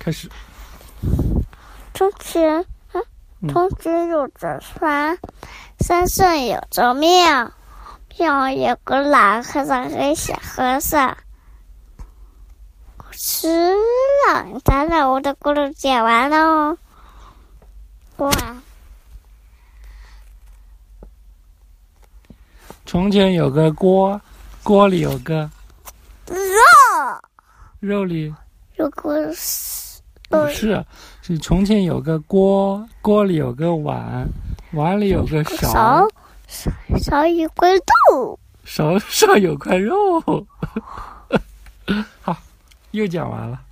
开始。 从前有着山，山上有着庙，庙有个老和尚和小和尚。是了，咱俩我的故事讲完喽。哇！ 从前有个锅，锅里有个肉里有个不是从前有个锅，锅里有个碗，碗里有个勺， 勺有块肉， 勺上有块肉。好，又讲完了。